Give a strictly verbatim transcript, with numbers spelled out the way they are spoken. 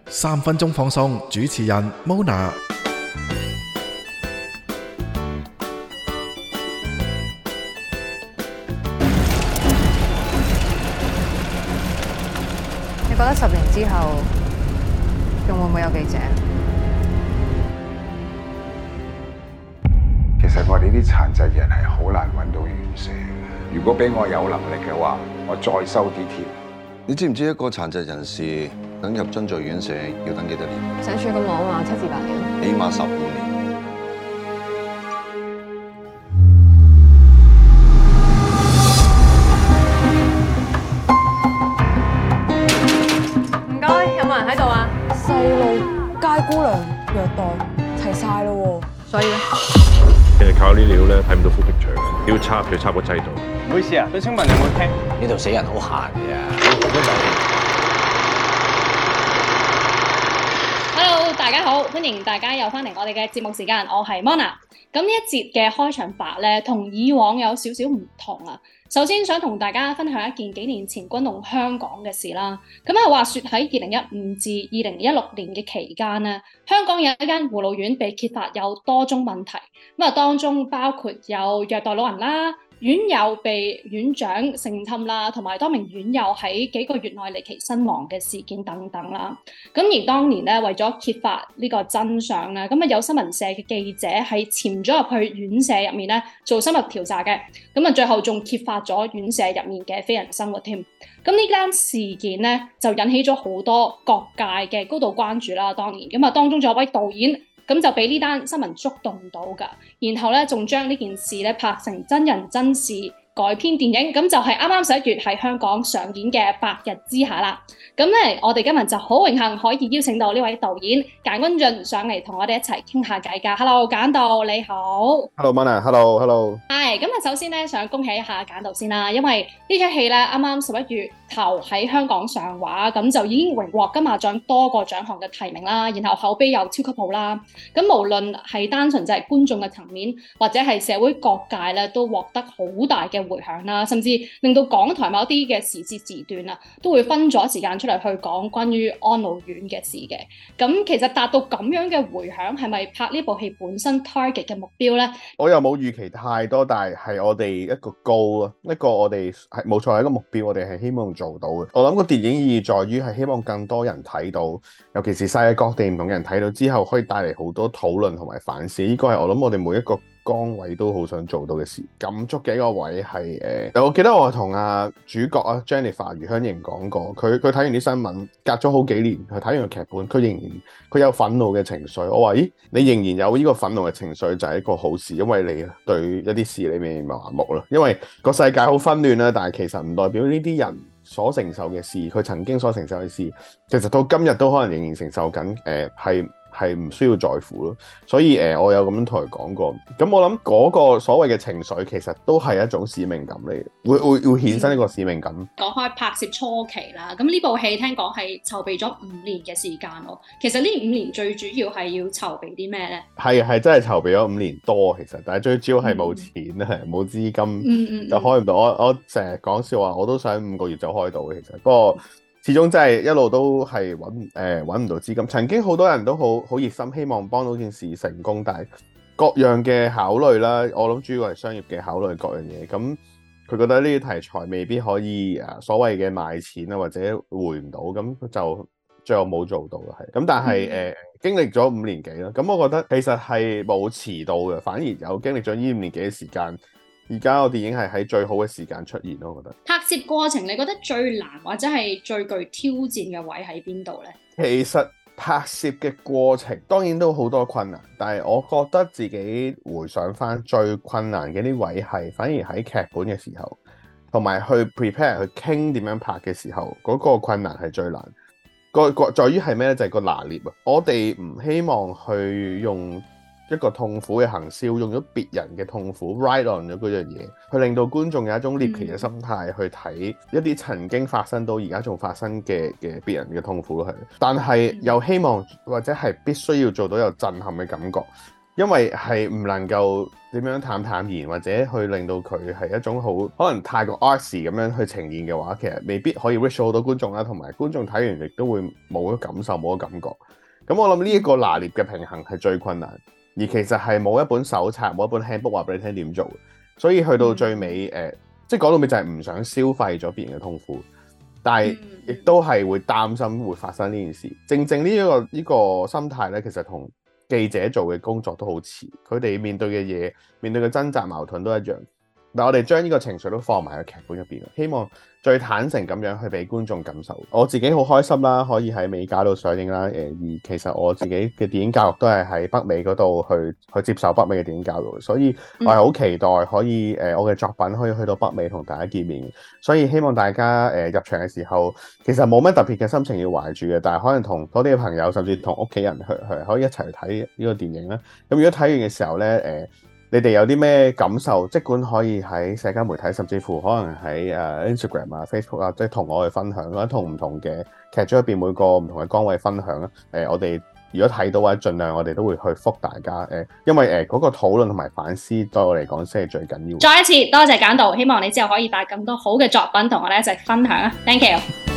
三分鐘放送，主持人 Mona。 你覺得十年之後仲會唔會有記者？ 其實我哋啲殘疾人係好難揾到院舍嘅。如果俾我有能力嘅話，我再收啲添。 你知唔知一個殘疾人士等入津助院舍要等幾多年？ 社署咁講話七至八年， 起碼十五年。 唔該，有冇人喺度啊？ 細路、街姑娘、虐待齊晒咯喎， 所以咧， 其實靠呢料咧睇唔到 full picture嘅，要插要插個制度。 唔好意思啊，想請問你有冇聽？ 呢度死人好閒嘅。 Hello， 大家好，歡迎大家又翻嚟我哋嘅節目時間，我係 Mona。咁呢一節嘅開場白咧，同以往有少少唔同啊。首先想同大家分享一件幾年前轟動香港嘅事啦。咁啊，話說喺二零一五至二零一六年嘅期間咧，香港有一間護老院被揭發有多宗問題。咁啊，當中包括有虐待老人啦。院友被院長性侵啦，同埋多名院友喺幾個月內離奇身亡嘅事件等等啦。咁而當年咧，為咗揭發呢個真相咧，咁啊有新聞社嘅記者係潛咗入去院舍入面咧做深入調查嘅。咁啊最後仲揭發咗院舍入面嘅非人生活添。咁呢間事件咧就引起咗好多各界嘅高度關注啦。當年咁啊當中仲有位導演。咁就俾呢單新聞觸動到㗎，然後咧仲將呢件事咧拍成真人真事改編電影，咁就係啱啱十一月喺香港上演嘅《白日之下》啦。咁咧，我哋今日就好榮幸可以邀請到呢位導演簡君進上嚟同我哋一齊傾下偈㗎。Hello， 簡導你好。 Hello Mona，Hello，Hello。 係，咁啊首先咧想恭喜一下簡導先啦，因為呢出戲咧啱啱十一月頭喺香港上畫，咁就已經榮獲金馬獎多個獎項嘅提名啦，然後口碑又超級好啦。咁無論係單純就係觀眾嘅層面，或者係社會各界咧，都獲得好大嘅迴響啦，甚至令到港台某啲嘅時節時段啊，都會分咗時間出嚟去講關於安老院嘅事嘅。咁其實達到咁樣嘅迴響，係咪拍呢部戲本身 target 嘅目標咧？ 我又冇預期太多，但係係我哋一個 goal 啊，一個我哋係冇錯係一個目標，我哋係希望做到嘅。我諗個電影意義在於係希望更多人睇到，尤其是世界各地唔同嘅人睇到之後，可以帶嚟好多討論同埋反思。呢個係我諗我哋每一個崗位都好想做到嘅事。感觸嘅一個位係誒、呃，我記得我同阿主角啊 Jennifer 余香凝講過，佢佢睇完啲新聞，隔咗好幾年，佢睇完個劇本，佢仍然佢有憤怒嘅情緒。我話咦，你仍然有呢個憤怒嘅情緒就係一個好事，因為你對一啲事你未麻木咯。因為個世界好紛亂啦，但係其實唔代表呢啲人所承受嘅事，佢曾經所承受嘅事，其實到今日都可能仍然承受緊。誒係。係唔需要在乎咯，所以誒、呃，我有咁樣同佢講過。咁我諗嗰個所謂嘅情緒，其實都係一種使命感嚟嘅，會會會衍生一個使命感。 講開拍攝初期啦，咁呢部戲聽講係籌備咗五年嘅時間咯。其實呢五年最主要係要籌備啲咩咧？係係真係籌備咗五年多，其實，但係最主要係冇錢啊，冇、嗯、資金，嗯嗯就開唔到。我我成日講笑話，我都想五個月就開到嘅，其實不過。始終真係一路都係揾誒揾唔到資金，曾經好多人都好好熱心，希望幫到件事成功，但係各樣嘅考慮啦，我諗主要係商業嘅考慮各樣嘢，咁佢覺得呢啲題材未必可以誒所謂嘅賣錢啊，或者回唔到，咁就最後冇做到嘅係，咁但係誒、呃、經歷咗五年幾啦，咁我覺得其實係冇遲到嘅，反而有經歷咗呢五年幾嘅時間。而家個電影係喺最好嘅時間出現咯，我覺得。 拍攝過程你覺得最難或者係最具挑戰嘅位喺邊度呢？ 其實拍攝嘅過程當然都好多困難，但係我覺得自己回想翻最困難嘅啲位係反而喺劇本嘅時候，同埋去 prepare 去傾點樣拍嘅時候，嗰、那個困難係最難。個個在於係咩呢？就係、是、個拿捏啊！我哋唔希望去用一個痛苦嘅行銷，用咗別人嘅痛苦 ride on 咗嗰樣嘢，去令到觀眾有一種獵奇嘅心態去睇一啲曾經發生到而家仲發生嘅嘅別人嘅痛苦咯，係。但係又希望或者係必須要做到有震撼嘅感覺， 因為係唔能夠點樣淡淡然，或者去令到佢係一種好可能太過 artsy 咁樣去呈現嘅話，其實未必可以 reach 好多觀眾啦，同埋觀眾睇完亦都會冇咗感受，冇咗感覺。咁我諗呢一個拿捏嘅平衡係最困難，而其實係冇一本手冊，冇一本 handbook 話俾你聽點做，所以去到最尾誒、呃，即係講到尾就係唔想消費咗別人嘅痛苦，但係亦都係會擔心會發生呢件事。正正呢、這、一個呢、這個心態咧，其實同記者做嘅工作都好似，佢哋面對嘅嘢、面對嘅掙扎矛盾都一樣。但我哋將呢個情緒都放埋喺劇本入邊，希望最坦誠咁樣去俾觀眾感受。我自己好開心啦，可以喺美加度上映啦。誒，而其實我自己嘅電影教育都係喺北美嗰度去去接受北美嘅電影教育，所以我係好期待可以誒、呃、我嘅作品可以去到北美同大家見面。所以希望大家誒、呃、入場嘅時候，其實冇乜特別嘅心情要懷住嘅，但係可能同多啲嘅朋友，甚至同屋企人去去可以一齊去睇呢個電影啦。咁如果睇完嘅時候咧，誒、呃。你哋有啲咩感受？即管可以喺社交媒體，甚至乎可能喺誒 Instagram 啊、Facebook 啊，即係同我去分享，或者同唔同嘅劇組入邊每個唔同嘅崗位分享啦。誒、呃，我哋如果睇到或者盡量，我哋都會去覆大家。誒、呃，因為誒嗰、呃那個討論同埋反思對我嚟講先係最緊要。 再一次多謝簡導，希望你之後可以帶咁多好嘅作品同我哋一齊分享啊 ！Thank you。